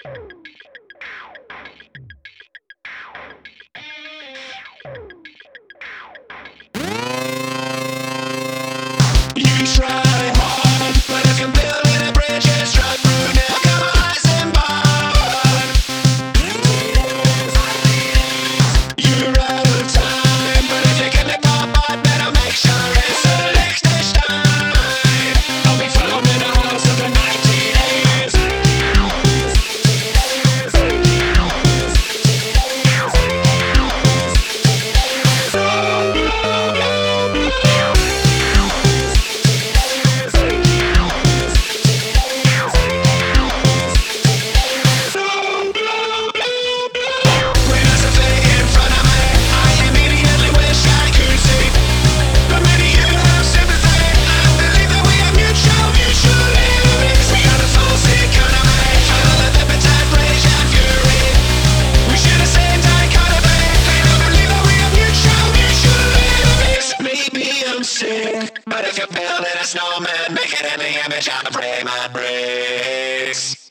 You try hard, but if you're building a bridge, it's struck through now. Come on, Eisenbahn. You're out of time, but if you get the pop, I better make sure it's a Liechtenstein. I'll be found in the house of the 1980s. When there's a thing in front of me, I immediately wish I could see. But maybe you have sympathy. I believe that we have mutual enemies. We are the false economy, full of appetite, rage and fury. We share the same dichotomy. They don't believe that we have mutual enemies. Maybe I'm sick, but if you're building a snowman, make it in the image on the frame and bricks.